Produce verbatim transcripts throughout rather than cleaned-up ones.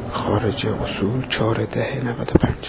خارج اصول چهار ده نود و پنج.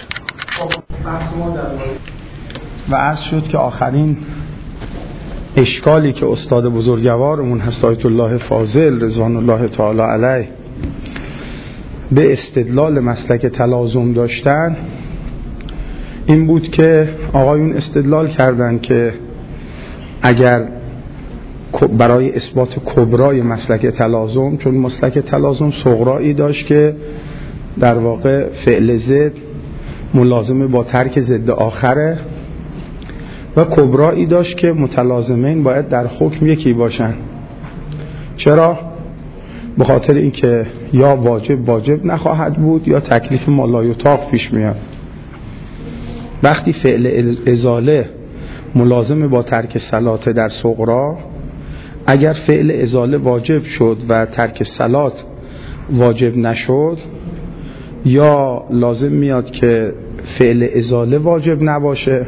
و عرض شد که آخرین اشکالی که استاد بزرگوارمون هست آیت الله فاضل رضوان الله تعالی علیه به استدلال مسلک تلازم داشتن این بود که آقایون استدلال کردن که اگر برای اثبات کبرای مسلک تلازم، چون مسلک تلازم صغرایی داشت که در واقع فعل ضد ملازم با ترک ضد آخره و کبرایی داشت که متلازمین باید در حکم یکی باشن. چرا؟ به خاطر اینکه یا واجب واجب نخواهد بود یا تکلیف ما لا یطاق پیش میاد. وقتی فعل ازاله ملازم با ترک صلات در صغرا، اگر فعل ازاله واجب شد و ترک صلات واجب نشد، یا لازم میاد که فعل ازاله واجب نباشه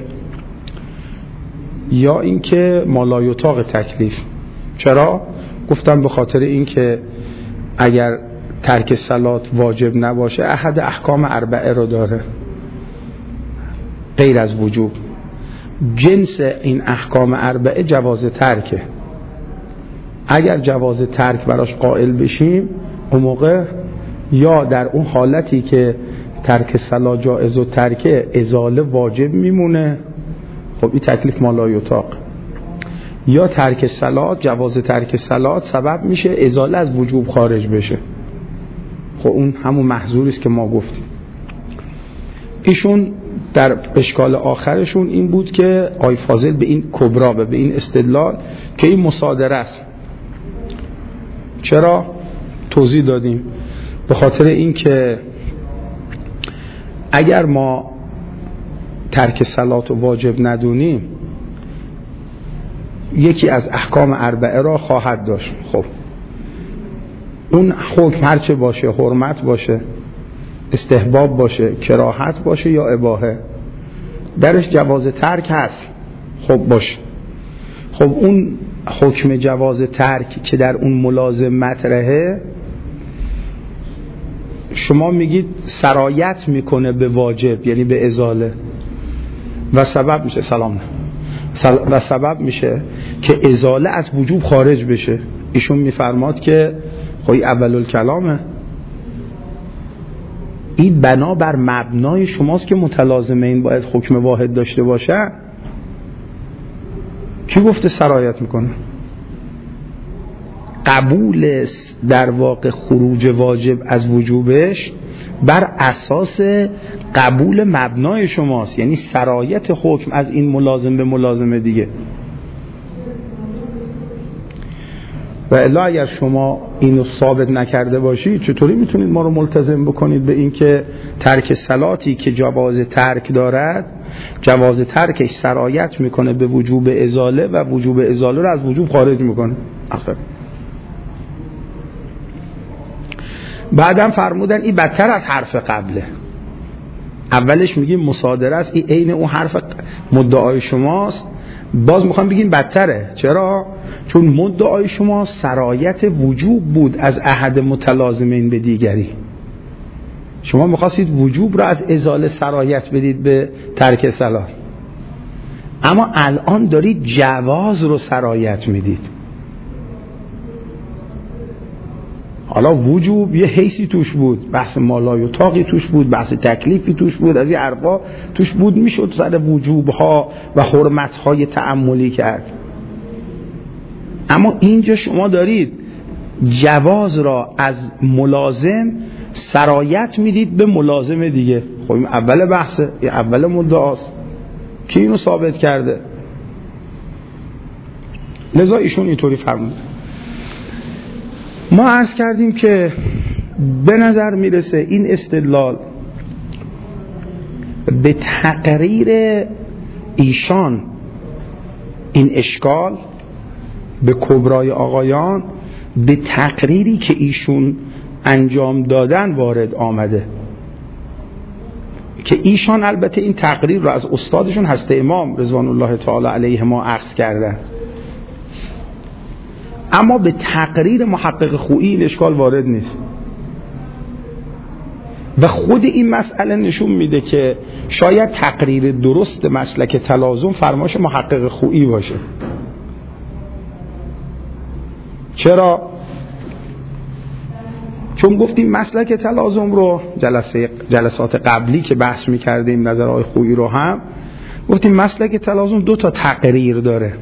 یا اینکه ما لا یطاق تکلیف. چرا؟ گفتم به خاطر اینکه اگر ترک صلات واجب نباشه احد احکام اربعه رو داره غیر از وجوب. جنس این احکام اربعه جواز ترکه. اگر جواز ترک براش قائل بشیم اون موقع یا در اون حالتی که ترک صلات جائز و ترک ازاله واجب میمونه، خب این تکلیف ما لا یطاق، یا ترک صلات جواز ترک صلات سبب میشه ازاله از وجوب خارج بشه. خب اون همون محظوری است که ما گفتیم. ایشون در اشکال آخرشون این بود که آی فاضل به این کبرا و به این استدلال که این مصادره است. چرا؟ توضیح دادیم. به خاطر این که اگر ما ترک صلات و واجب ندونیم یکی از احکام اربعه را خواهد داشت. خب اون حکم هرچه باشه، حرمت باشه، استحباب باشه، کراهت باشه یا اباحه، درش جواز ترک هست. خب باشه. خب اون حکم جواز ترک که در اون ملازم مطرحه، شما میگید سرایت میکنه به واجب، یعنی به ازاله، و سبب میشه سلام و سبب میشه که ازاله از وجوب خارج بشه. ایشون میفرماد که خوی اول الکلامه، این بنا بر مبنای شماست که متلازمین باید حکم واحد داشته باشه. کی گفته سرایت میکنه؟ قبول در واقع خروج واجب از وجوبش بر اساس قبول مبنای شماست، یعنی سرایت حکم از این ملازم به ملازم دیگه. و الا اگر شما اینو ثابت نکرده باشید چطوری میتونید ما رو ملتزم بکنید به این که ترک صلاتی که جواز ترک دارد، جواز ترکش سرایت میکنه به وجوب ازاله و وجوب ازاله رو از وجوب خارج میکنه. آخر بعدم فرمودن این بدتر از حرف قبله. اولش میگیم مصادره است، این عین اون حرف مدعای شماست، باز میخوام بگیم بدتره. چرا؟ چون مدعای شما سرایت وجوب بود از احد متلازمین به دیگری. شما میخواستید وجوب را از ازاله سرایت بدید به ترک صلات، اما الان دارید جواز رو سرایت میدید. حالا وجوب یه حیثی توش بود، بحث مالای و تاقی توش بود، بحث تکلیفی توش بود، از این حرفا توش بود، میشد سر وجوبها و حرمتهای تأملی کرد. اما اینجا شما دارید جواز را از ملازم سرایت میدید به ملازم دیگه. خب این اول بحثه، این اول مدعاست. کی اینو ثابت کرده؟ لذا ایشون اینطوری فرمود. ما عرض کردیم که به نظر میرسه این استدلال به تقریر ایشان، این اشکال به کبرای آقایان، به تقریری که ایشون انجام دادن وارد آمده، که ایشان البته این تقریر رو از استادشون هست امام رضوان الله تعالی علیه ما اخذ کردن، اما به تقریر محقق خویی این اشکال وارد نیست. و خود این مسئله نشون میده که شاید تقریر درست مسلک تلازم فرمایش محقق خویی باشه. چرا؟ چون گفتیم مسلک تلازم رو جلسه جلسات قبلی که بحث میکردیم نظرهای خویی رو هم گفتیم مسلک تلازم دو تا تقریر داره.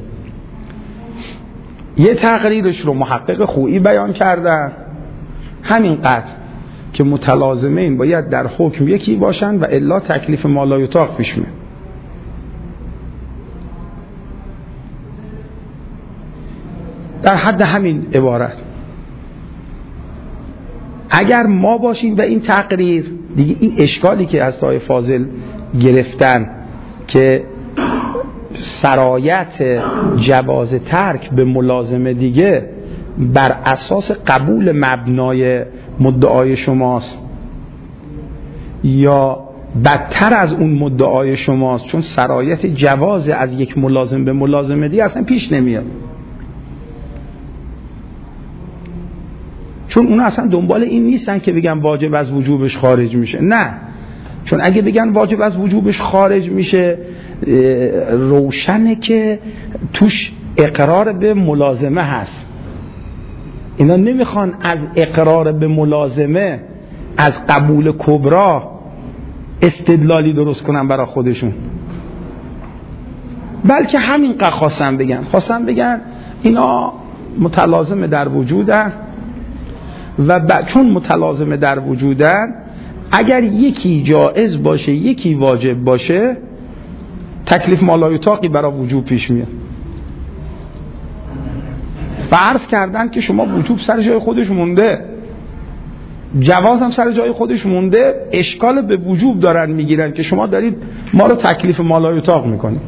یه تقریرش رو محقق خویی بیان کردن، همینقدر که متلازمین باید در حکم یکی باشن و الا تکلیف ما لا یطاق پیش میاد. در حد همین عبارت. اگر ما باشیم و این تقریر دیگه، این اشکالی که از آقای فاضل گرفتن که سرایت جواز ترک به ملازمه دیگه بر اساس قبول مبنای مدعای شماست یا بدتر از اون مدعای شماست، چون سرایت جواز از یک ملازم به ملازمه دیگه اصلا پیش نمیاد، چون اون اصلا دنبال این نیستن که بگن واجب از وجوبش خارج میشه. نه، چون اگه بگن واجب از وجوبش خارج میشه روشنه که توش اقرار به ملازمه هست. اینا نمیخوان از اقرار به ملازمه، از قبول کبرا استدلالی درست کنن برای خودشون، بلکه همین قدر خواستن بگن خواستن بگن اینا متلازمه در وجودن و ب... چون متلازمه در وجودن اگر یکی جائز باشه یکی واجب باشه تکلیف ما لا یطاقی برای وجوب پیش میاد. فرض کردن که شما وجوب سر جای خودش مونده، جواز هم سر جای خودش مونده، اشکال به وجوب دارن میگیرن که شما دارید ما رو تکلیف ما لا یطاق میکنید.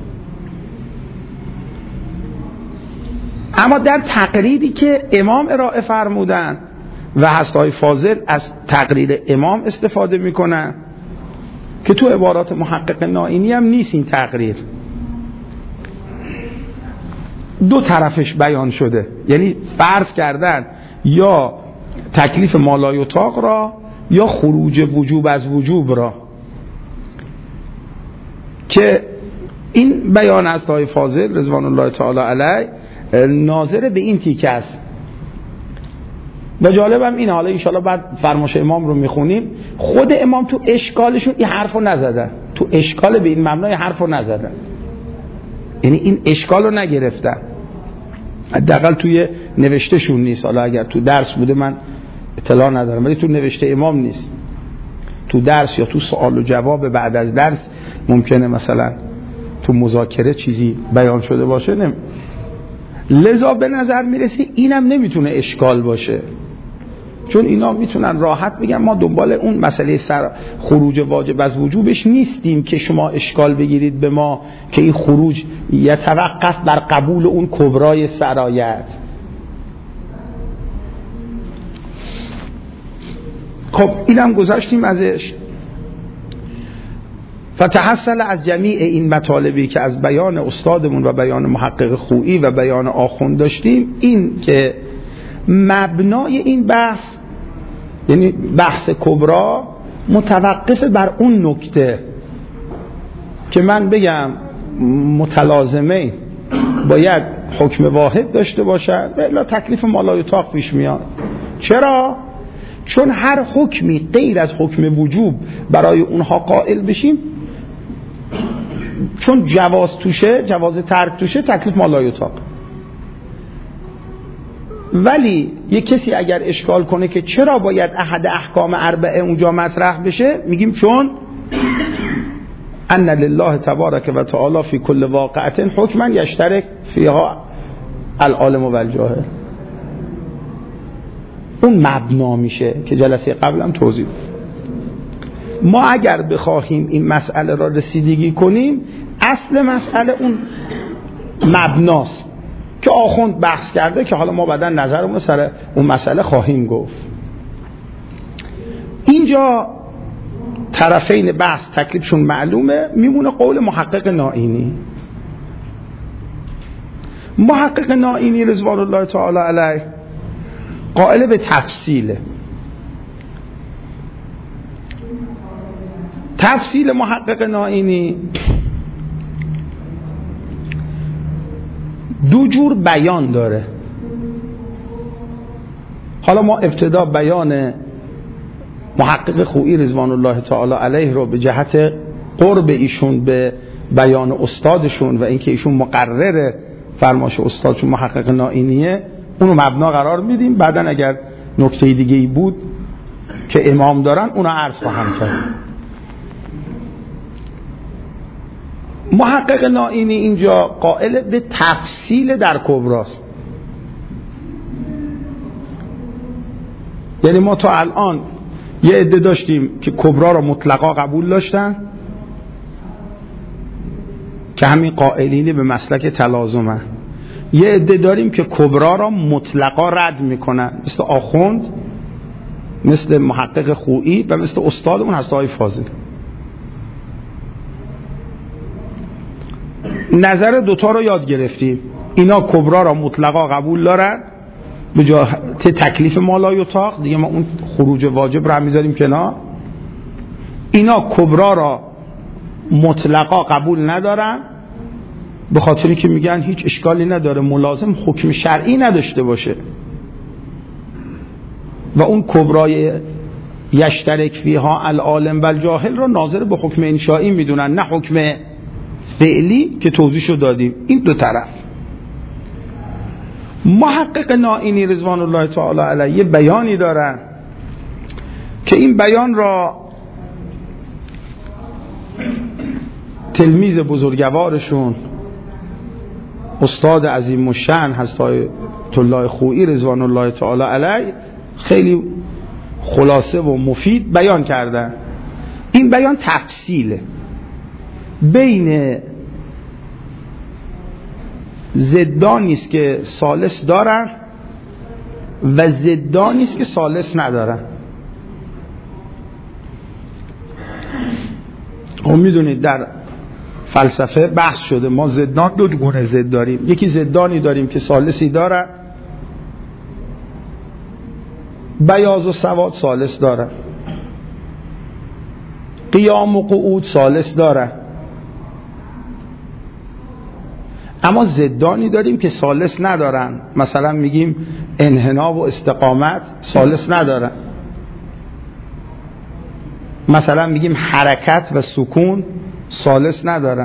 اما در تقریری که امام ارائه فرمودن و هستای فاضل از تقریر امام استفاده میکنن که تو عبارات محقق نائینی هم نیست این تقریر، دو طرفش بیان شده، یعنی فرض کردن یا تکلیف ما لا یطاق را یا خروج وجوب از وجوب را، که این بیان از هستای فاضل رضوان الله تعالی علیه ناظر به این تیکه است. و جالبم اینه، حالا انشاءالله بعد فرمایش امام رو میخونیم، خود امام تو اشکالشون این حرف رو نزدن، تو اشکال به این مبنای حرف رو نزدن، یعنی این اشکال رو نگرفتن، حداقل توی نوشته شون نیست. حالا اگر تو درس بوده من اطلاع ندارم، ولی تو نوشته امام نیست. تو درس یا تو سوال و جواب بعد از درس ممکنه مثلا تو مذاکره چیزی بیان شده باشه، نمی... لذا به نظر میرسه اینم نمیتونه اشکال باشه، چون اینا میتونن راحت بگن ما دنبال اون مسئله سر خروج واجب از وجوبش نیستیم که شما اشکال بگیرید به ما که این خروج یتوقف بر قبول اون کبرای سرایت. خب اینم گذاشتیم ازش. فتحصل از جمیع این مطالبی که از بیان استادمون و بیان محقق خویی و بیان آخوند داشتیم، این که مبنای این بحث، یعنی بحث کبرا، متوقف بر اون نکته که من بگم متلازمه باید حکم واحد داشته باشد و الا تکلیف ما لا یطاق پیش میاد. چرا؟ چون هر حکمی غیر از حکم وجوب برای اونها قائل بشیم، چون جواز توشه، جواز ترک توشه، تکلیف ما لا یطاق. ولی یک کسی اگر اشکال کنه که چرا باید احد احکام اربعه اونجا مطرح بشه، میگیم چون ان لله تبارک و تعالی فی کل واقعه حکما یشترک فیها العالم و الجاهل. اون مبنا میشه که جلسه قبلم توضیح دادم. ما اگر بخواهیم این مسئله را رسیدگی کنیم، اصل مسئله اون مبناست که آخوند بحث کرده، که حالا ما بعدا نظرمون سر اون مسئله خواهیم گفت. اینجا طرفین بحث تکلیفشون معلومه، میمونه قول محقق نائینی. محقق نائینی رضوان الله تعالی علیه قائل به تفصیله. تفصیل محقق نائینی دو جور بیان داره. حالا ما ابتدا بیان محقق خویی رضوان الله تعالی علیه رو به جهت قرب ایشون به بیان استادشون و اینکه ایشون مقرر فرمایش استادشون محقق نائینیه اونو مبنا قرار میدیم. بعدن اگر نکته دیگه ای بود که امام دارن اونو عرض خواهم کرد. محقق نائینی اینجا قائل به تفصیل در کبراست. یعنی ما تا الان یه عده داشتیم که کبرا را مطلقا قبول داشتن که همین قائلین به مسلک تلازمه. یه عده داریم که کبرا را مطلقا رد میکنن، مثل آخوند، مثل محقق خویی و مثل استادمون هست آقای فاضل. نظر دوتا رو یاد گرفتیم. اینا کبرا را مطلقا قبول دارن به جهت تکلیف مالا یطاق، دیگه ما اون خروج واجب رو هم میذاریم کنار. اینا کبرا را مطلقا قبول ندارن به خاطری که میگن هیچ اشکالی نداره ملازم حکم شرعی نداشته باشه و اون کبرای یشترک فیها العالم و الجاهل را ناظر به حکم انشایی میدونن، نه حکم فعلی که توضیحشو دادیم. این دو طرف. محقق نائینی رضوان الله تعالی علیه بیانی دارن که این بیان را تلمیذ بزرگوارشون استاد عظیم الشأن حضرت آیت الله خویی رضوان الله تعالی علیه خیلی خلاصه و مفید بیان کردن. این بیان تفصیله بین ضدانی است که ثالث دارن و ضدانی است که ثالث ندارن. هم میدونید در فلسفه بحث شده ما ضدان دو گونه ضد داریم. یکی ضدانی داریم که ثالثی دارن، بیاض و سواد ثالث دارن، قیام و قعود ثالث دارن. اما ضدانی داریم که ثالث ندارن. مثلا میگیم انحنا و استقامت ثالث ندارن. مثلا میگیم حرکت و سکون ثالث ندارن.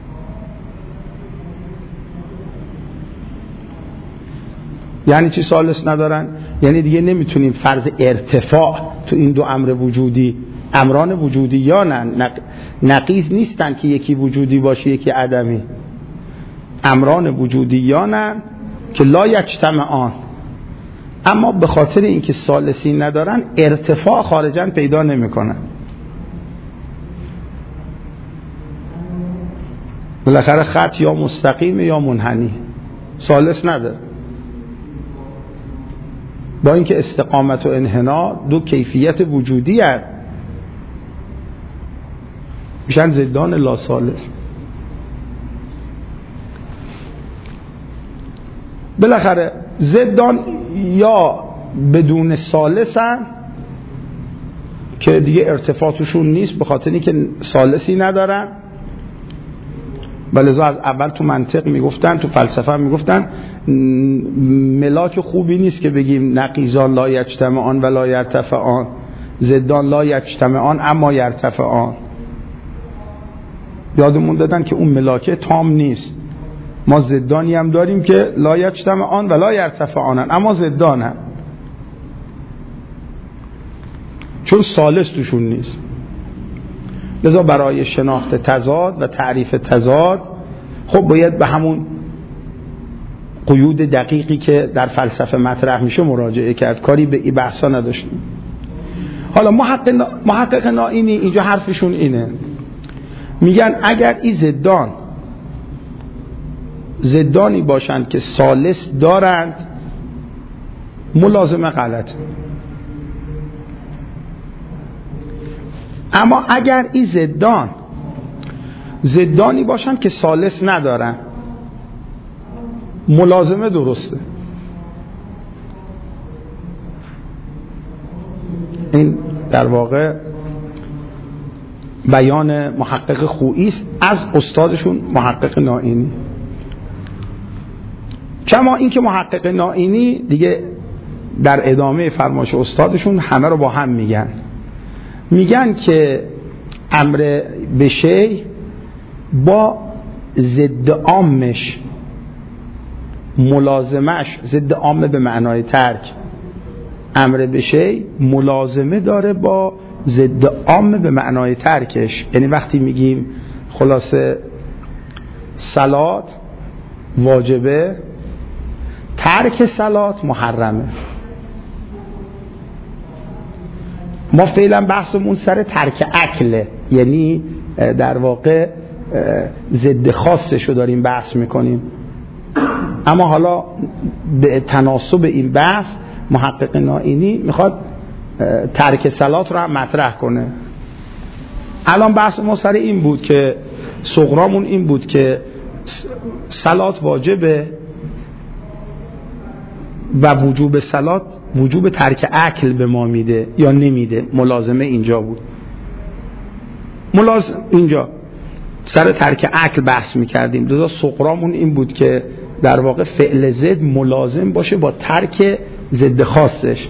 یعنی چی ثالث ندارن؟ یعنی دیگه نمیتونیم فرض ارتفاع تو این دو امر وجودی، امران وجودی یا نه نقیض نیستن که یکی وجودی باشه یکی عدمی. امران وجودی یا نه که لا یجتمعان، اما به خاطر اینکه ثالثی ندارن ارتفاع خارجاً پیدا نمیکنن. بالاخره خط یا مستقیم یا منحنی، ثالث نداره. با اینکه استقامت و انحنا دو کیفیت وجودی هست، میشن ضدان لا ثالث. بالاخره ضدان یا بدون ثالثن که دیگه ارتفاعشون نیست به خاطر اینکه ثالثی ندارن، ولذا از اول تو منطق میگفتن، تو فلسفه میگفتن ملاک خوبی نیست که بگیم نقیضان لا یجتمعان و لا یرتفعان، ضدان لا یجتمعان اما یرتفعان. یادمون دادن که اون ملاکه تام نیست. ما ضدانی هم داریم که لا یجتمعان و لا یرتفعانن اما ضدانن، چون ثالث توشون نیست. لذا برای شناخت تضاد و تعریف تضاد خب باید به همون قیود دقیقی که در فلسفه مطرح میشه مراجعه کرد، کاری به این بحثا نداشتیم. حالا محقق, محقق نائینی اینجا حرفشون اینه، میگن اگر این ضدان ضدانی باشند که ثالث دارند ملازمه غلط، اما اگر این ضدان ضدانی باشند که ثالث ندارن ملازمه درسته. این در واقع بیان محقق خویی است از استادشون محقق نائینی. کما اینکه محقق نائینی دیگه در ادامه فرمایش استادشون همه رو با هم میگن میگن که امر به شیء با ضد عامش ملازمش، ضد عام به معنای ترک، امر به شیء ملازمه داره با ضد عام به معنای ترکش. یعنی وقتی میگیم خلاصه صلات واجبه، ترک صلات محرمه. ما فعلا بحثمون سر ترک اکله، یعنی در واقع ضد خاصش رو داریم بحث میکنیم. اما حالا به تناسب این بحث محقق نائینی میخواد ترک صلات رو هم مطرح کنه. الان بحث ما سر این بود که صغرامون این بود که صلات واجبه و وجوب صلات وجوب ترک اکل به ما میده یا نمیده. ملازمه اینجا بود. ملازم اینجا سر ترک اکل بحث میکردیم. لذا صغرامون این بود که در واقع فعل ضد ملازم باشه با ترک ضد خاصش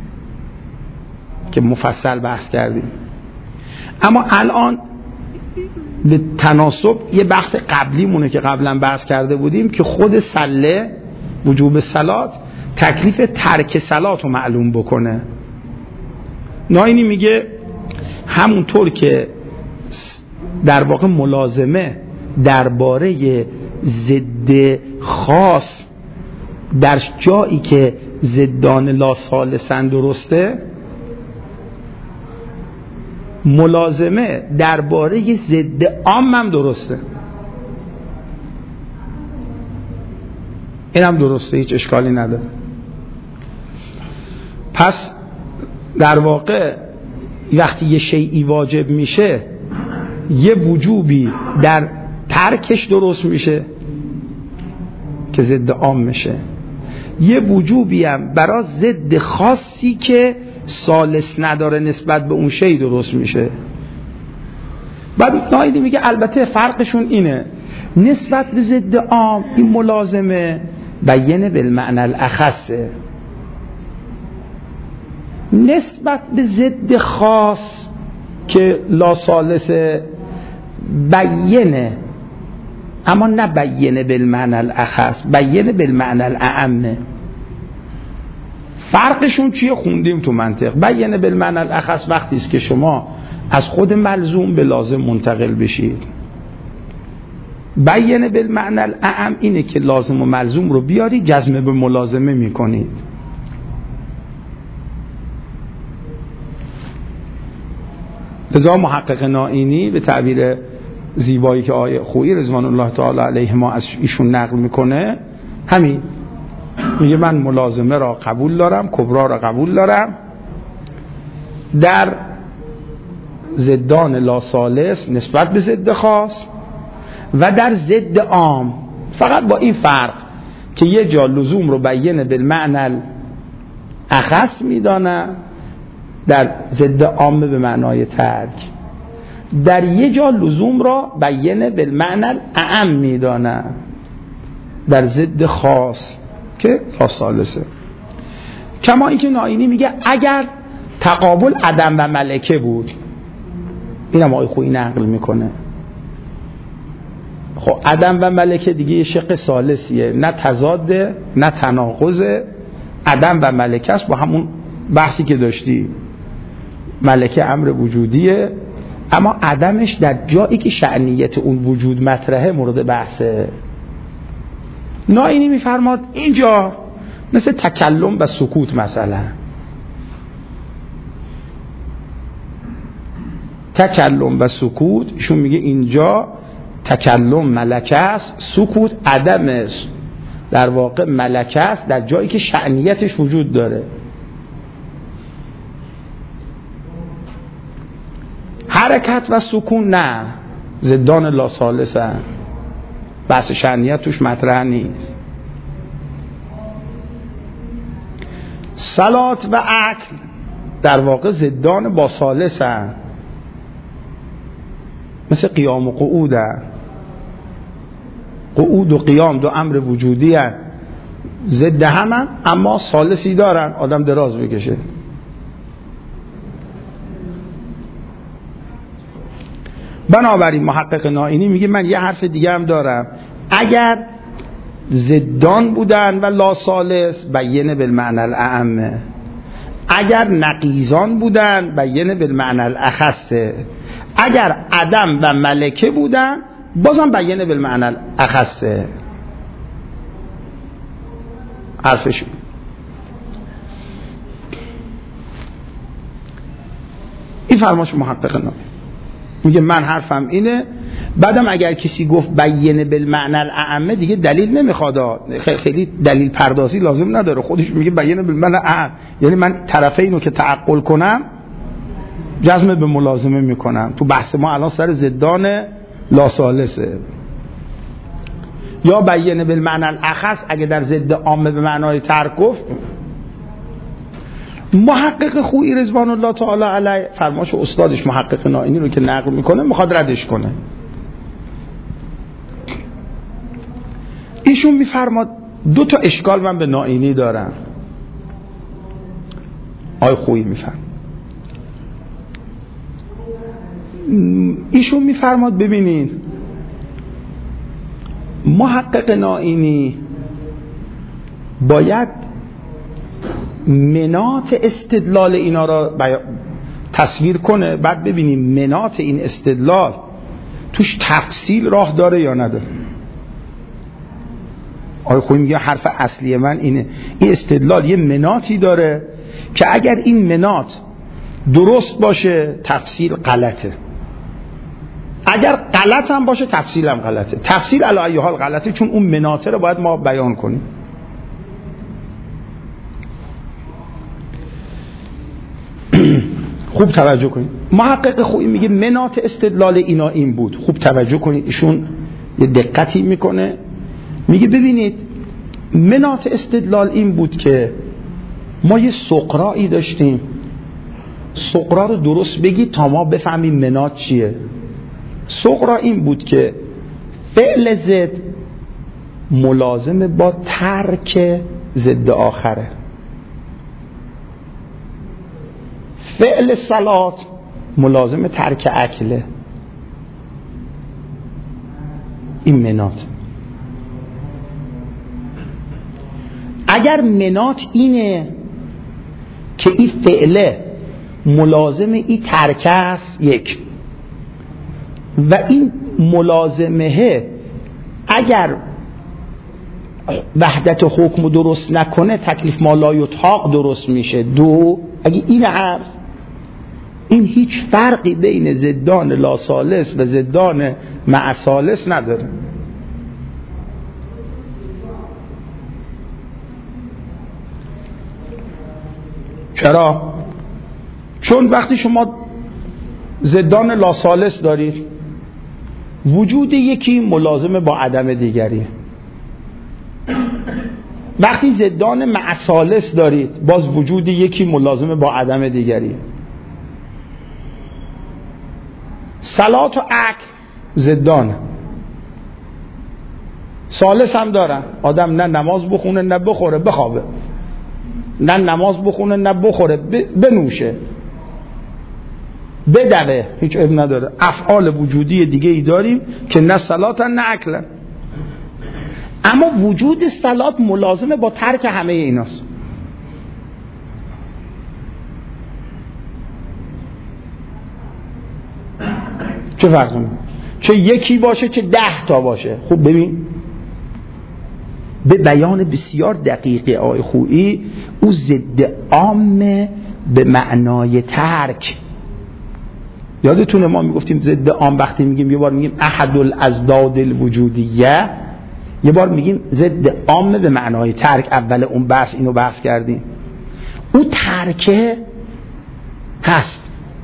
که مفصل بحث کردیم. اما الان به تناسب یه بحث قبلی مونه که قبلا بحث کرده بودیم که خود سله وجوب صلات تکلیف ترک صلات رو معلوم بکنه. نائینی میگه همونطور که در واقع ملازمه درباره ضد خاص در جایی که ضدان لا ثالثن درسته، ملازمه درباره ضد عام هم درسته. این هم درسته، هیچ اشکالی نداره. پس در واقع وقتی یه شیئی واجب میشه، یه وجوبی در ترکش درست میشه که ضد عام میشه، یه وجوبی هم برای ضد خاصی که ثالث نداره نسبت به اون شی درست میشه. بعد نائینی میگه البته فرقشون اینه، نسبت به ضد عام این ملازمه بیانه بالمعنی الاخصه، نسبت به ضد خاص که لا ثالثه بیانه، اما نه بیانه بالمعنی الاخص، بیانه بالمعنی الاعم. فرقشون چیه؟ خوندیم تو منطق. بیانه بالمعنی الاخص وقتی است که شما از خود ملزوم به لازم منتقل بشید. بیانه بالمعنی الاعم اینه که لازم و ملزوم رو بیاری جزم به ملازمه میکنید. لذا محقق نائینی به تعبیر زیبایی که آیه خویی رضوان الله تعالی علیه ما از ایشون نقل میکنه همین میگه من ملازمه را قبول دارم، کبرا را قبول دارم در ضدان لا ثالث نسبت به ضد خاص و در ضد عام، فقط با این فرق که یه جا لزوم رو بیانه بالمعنی اخص میدانه در ضد عام به معنای ترک، در یه جا لزوم را بیانه بالمعنی اعم میدانه در ضد خاص که لا ثالثه. کما اینکه نائینی میگه اگر تقابل عدم و ملکه بود، این هم آیه خویی نقل میکنه. خب عدم و ملکه دیگه یه شق ثالثیه، نه تضاده نه تناقضه. عدم و ملکه است با همون بحثی که داشتی، ملکه امر وجودیه اما عدمش در جایی که شأنیت اون وجود مطرحه مورد بحثه. نائینی میفرماد اینجا مثل تکلم و سکوت، مثلا تکلم و سکوت، ایشون میگه اینجا تکلم ملکه است، سکوت عدم است، در واقع ملکه است در جایی که شأنیتش وجود داره. حرکت و سکون نه، ضدان لا ثالثه، بحث شأنیت توش مطرح نیست. صلات و عقل در واقع ضدان با ثالثه، مثل قیام و قعود هست. قعود و قیام دو امر وجودی هست، ضد همن اما ثالثی دارن، آدم دراز بکشه. بنابراین محقق نائینی میگه من یه حرف دیگه هم دارم، اگر ضدان بودن و لا ثالث بینه بالمعنى الاعم، اگر نقیضان بودن بینه بالمعنى الاخص، اگر عدم و ملکه بودن بازم بینه بالمعنى الاخص. حرفش این فرماش محقق نائینی میگه من حرفم اینه. بعدم اگر کسی گفت بینه بالمعنى الاعم دیگه دلیل نمیخواد، خیلی دلیل پردازی لازم نداره، خودش میگه بینه بالمعنى الاعم، یعنی من طرفینو که تعقل کنم جزم به ملازمه میکنم. تو بحث ما الان سر ضدان لا ثالثه. یا بینه بالمعنى الاخص اگه در ضد عامه به معنای ترک گفت. محقق خویی رضوان الله تعالی علیه فرماش استادش محقق نائینی رو که نقل میکنه میخواد ردش کنه. ایشون میفرماد دو تا اشکال من به نائینی دارم. آی خویی میفرماد ایشون میفرماد ببینین محقق نائینی باید منات استدلال اینا را تصویر کنه، بعد ببینیم منات این استدلال توش تفصیل راه داره یا نداره. آقای خویی میگه حرف اصلی من اینه، این استدلال یه مناتی داره که اگر این منات درست باشه تفصیل غلطه، اگر غلط هم باشه تفصیل هم غلطه. تفصیل علی ای حال غلطه چون اون مناطه رو باید ما بیان کنیم. خوب توجه کنید. محقق خویی میگه منات استدلال اینا این بود. خوب توجه کنید، ایشون یه دقتی میکنه، میگه ببینید منات استدلال این بود که ما یه سقرائی داشتیم، سقرا رو درست بگید تا ما بفهمیم منات چیه. سقرا این بود که فعل ضد ملازم با ترک ضد آخره، فعل صلات ملازم ترک اکله. این منات. اگر منات اینه که این فعله ملازم این ترک است یک، و این ملازمه اگر وحدت حکم درست نکنه تکلیف ما لا یطاق درست میشه دو، اگه این حرف، این هیچ فرقی بین ضدان لا ثالث و ضدان مع ثالث نداره. چرا؟ چون وقتی شما ضدان لا ثالث دارید وجود یکی ملازم با عدم دیگری، وقتی ضدان مع ثالث دارید باز وجود یکی ملازم با عدم دیگری. صلات و عقل ضدان، ثالث هم دارن. آدم نه نماز بخونه نه بخوره بخوابه، نه نماز بخونه نه بخوره بنوشه بدوه، هیچ عیب نداره. افعال وجودی دیگه ای داریم که نه صلاتن نه عقلن، اما وجود صلات ملازمه با ترک همه ایناست. چه فرق کنه؟ چه یکی باشه چه ده تا باشه. خوب ببین به بیان بسیار دقیقی آقای خویی او ضد عام به معنای ترک. یادتونه ما میگفتیم ضد عام وقتی میگیم یه بار میگیم احد الازداد الوجودیه، یه بار میگیم ضد عام به معنای ترک. اول اون بحث اینو بحث کردیم. او ترکه هست.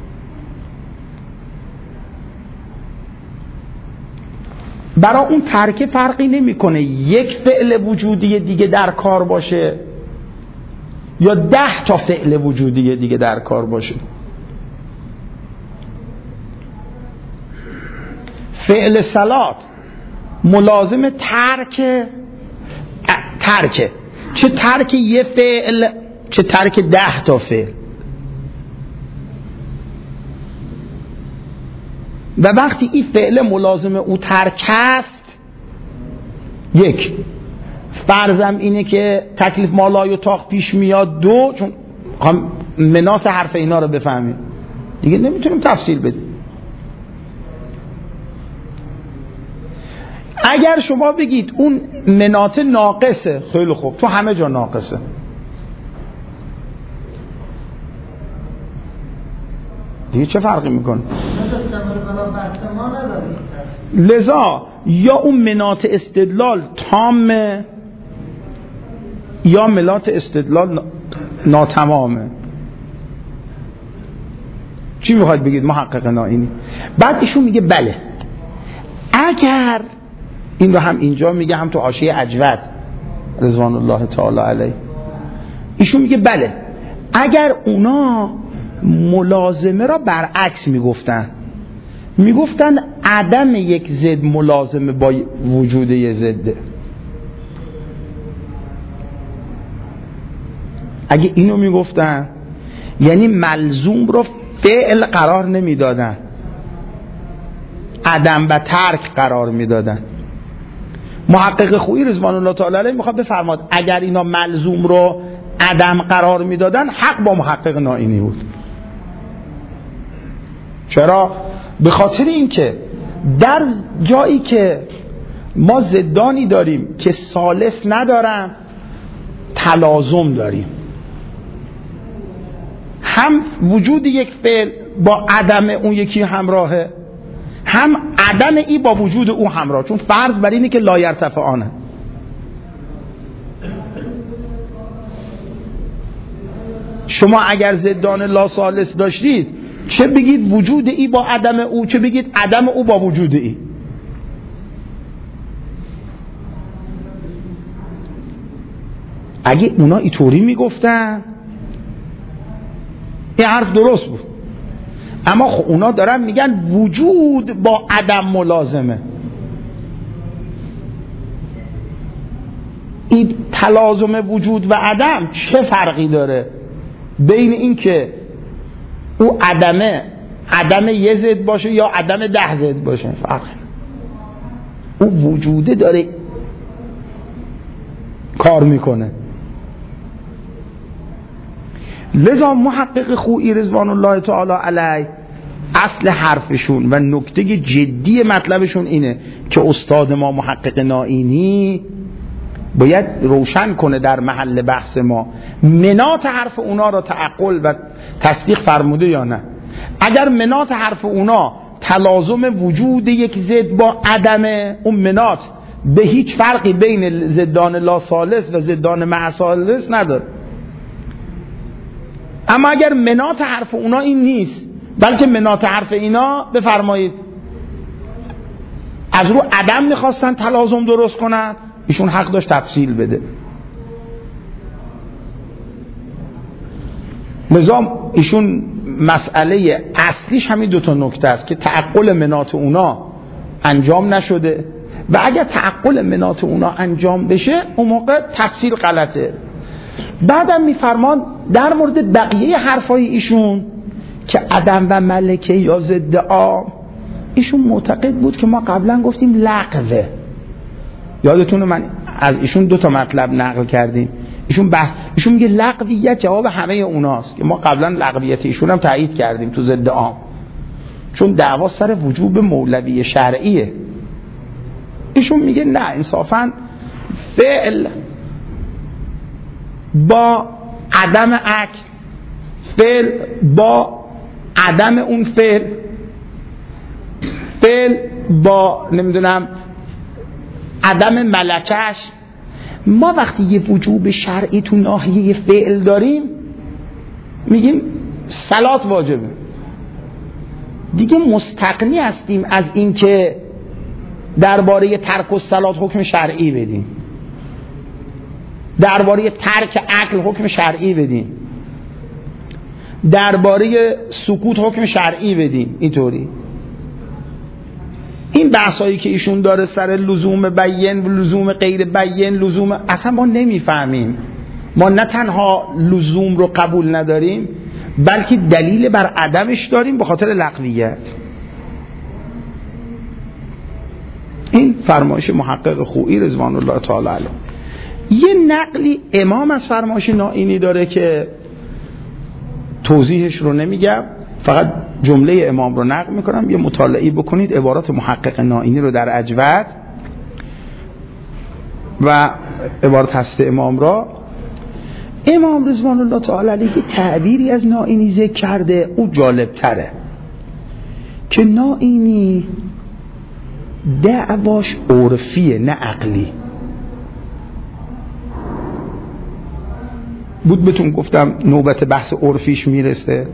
برای اون ترکه فرقی نمیکنه یک فعل وجودی دیگه در کار باشه یا ده تا فعل وجودی دیگه در کار باشه. فعل صلات ملازم ترک ترک چه ترک یه فعل چه ترک ده تا فعل. و وقتی این فعل ملازم او ترک است، یک فرضم اینه که تکلیف مالای و تاق پیش میاد. دو چون منات حرف اینا رو بفهمیم دیگه نمیتونیم تفصیل بدیم. اگر شما بگید اون منات ناقصه، خیلی خوب، تو همه جا ناقصه. دیگه چه فرقی میکنه؟ لذا یا اون منات استدلال تامه یا منات استدلال ناتمامه. چی میخواید بگید محقق نائینی؟ بعد ایشون میگه بله، اگر این رو هم اینجا میگه هم تو حاشیه اجود رضوان الله تعالی علیه، ایشون میگه بله اگر اونا ملازمه را برعکس میگفتن، میگفتن عدم یک ضد ملازمه با وجود یک ضده، اگه اینو میگفتن یعنی ملزوم رو فعل قرار نمیدادن، عدم و ترک قرار میدادن. محقق خویی رضوان الله تعالی علیه میخواد بفرماد اگر اینا ملزوم رو عدم قرار میدادن حق با محقق نائینی بود. چرا؟ به خاطر اینکه در جایی که ما ضدانی داریم که ثالث ندارن، تلازم داریم. هم وجود یک فعل با عدم اون یکی همراهه، هم عدم ای با وجود او همراه، چون فرض بر اینه که لا یرتفعانه. شما اگر ضدان لا ثالث داشتید، چه بگید وجود ای با عدم او، چه بگید عدم او با وجود ای. اگه اونا اینطوری میگفتن این حرف درست بود، اما خب اونا دارن میگن وجود با عدم ملازمه. این تلازم وجود و عدم چه فرقی داره بین این که او عدمه عدم یه ضد باشه یا عدم ده ضد باشه؟ فرقی. او وجوده داره کار میکنه. لذا محقق خویی رضوان الله تعالی علیه اصل حرفشون و نکته جدی مطلبشون اینه که استاد ما محقق نائینی باید روشن کنه در محل بحث ما منات حرف اونا را تعقل و تصدیق فرموده یا نه. اگر منات حرف اونا تلازم وجود یک ضد با عدم، اون منات به هیچ فرقی بین ضدان لا ثالث و ضدان مع ثالث نداره. اما اگر منات حرف اونا این نیست، بلکه منات حرف اینا بفرمایید از رو عدم میخواستن تلازم درست کنن، ایشون حق داشت تفصیل بده. لذا ایشون مسئله اصلیش همین دوتا نکته است که تعقل منات اونا انجام نشده و اگر تعقل منات اونا انجام بشه اون موقع تفصیل غلطه. بعدم میفرمان در مورد بقیه حرفای ایشون که عدم و ملکه یا ضد عام، ایشون معتقد بود که ما قبلا گفتیم لغوه. یادتونه من از ایشون دو تا مطلب نقل کردیم. ایشون بح... ایشون میگه لغویت جواب همه اوناست که ما قبلا لغویت ایشون هم تایید کردیم تو ضد عام، چون دعوا سر وجوب مولوی شرعیه. ایشون میگه نه، انصافا فعل با عدم عکس، فعل با عدم اون فعل، فعل با نمیدونم عدم ملکش، ما وقتی یه وجوب شرعی تو ناحیه فعل داریم میگیم صلات واجبه دیگه، مستغنی هستیم از این که درباره ترک الصلات حکم شرعی بدیم، درباره ترک عقل حکم شرعی بدیم، درباره سکوت حکم شرعی بدیم. اینطوری این بحثایی که ایشون داره سر لزوم بیان و لزوم غیر بیان، لزوم، اصلا ما نمیفهمیم. ما نه تنها لزوم رو قبول نداریم بلکه دلیل بر عدمش داریم به خاطر لغویت. این فرمایش محقق خویی رضوان الله تعالی علیه. یه نقلی امام از فرمایش نائینی داره که توضیحش رو نمیگم، فقط جمله امام رو نقل میکنم، یه مطالعه بکنید عبارات محقق نائینی رو در اجود و عبارت هست امام را. امام رضوان الله تعالی علیه تعبیری از نائینی ذکر کرده، او جالب تره که نائینی دعواش عرفیه نه عقلی. بود بهتون گفتم نوبت بحث عرفیش میرسه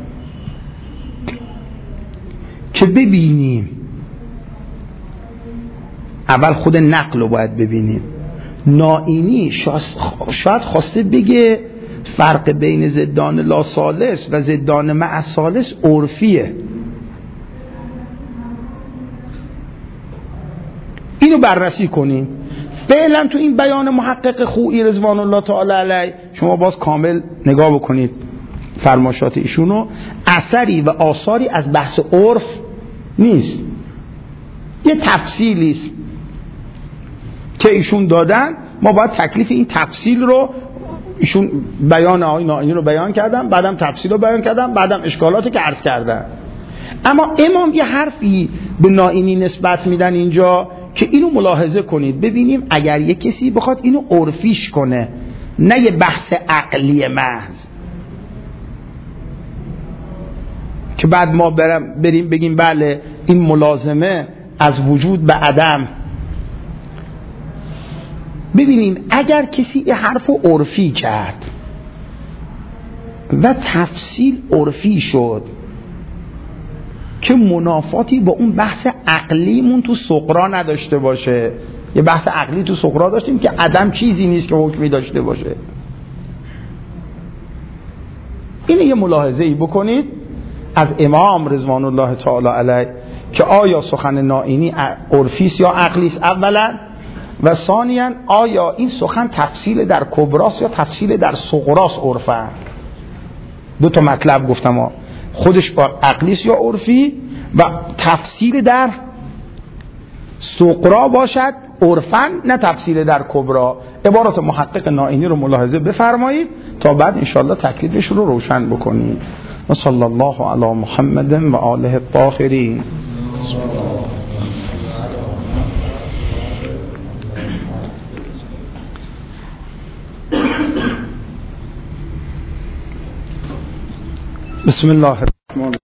که ببینیم، اول خود نقل رو باید ببینیم. نائینی شاید خواسته بگه فرق بین زدان لا ثالث و زدان مع ثالث عرفیه. اینو بررسی کنیم. فعلا تو این بیان محقق خویی رضوان الله تعالی علیه شما باز کامل نگاه بکنید فرمایشات ایشونو، اثری و آثاری از بحث عرف نیست، یه تفصیلی است که ایشون دادن. ما باید تکلیف این تفصیل رو، ایشون بیان آقای نائینی رو بیان کردن، بعدم تفصیل رو بیان کردن، بعدم اشکالاتی که عرض کردن. اما امام یه حرفی به نائینی نسبت میدن اینجا که اینو ملاحظه کنید، ببینیم اگر یه کسی بخواد اینو عرفیش کنه نه یه بحث عقلی محض که بعد ما برم بریم بگیم بله این ملازمه از وجود به عدم. ببینین اگر کسی یه حرف عرفی کرد و تفصیل عرفی شد که منافاتی با اون بحث عقلیمون تو سقرا نداشته باشه، یه بحث عقلی تو سقرا داشتیم که عدم چیزی نیست که حکمی داشته باشه. اینه یه ملاحظه ای بکنید از امام رضوان الله تعالی علیه که آیا سخن نائینی عرفی است یا عقلی است اولا، و ثانیاً آیا این سخن تفصیل در کبراست یا تفصیل در صغراست عرفا. دو تا مطلب گفتم ها، خودش با عقلیست یا عرفی و تفصیل در صغرا باشد عرفاً نه تفصیل در کبرا. عبارات محقق نائینی رو ملاحظه بفرمایید تا بعد انشاءالله تکلیفش رو روشن بکنید. و صلی الله علی محمد و آله الطاهرین. بسم الله الرحمن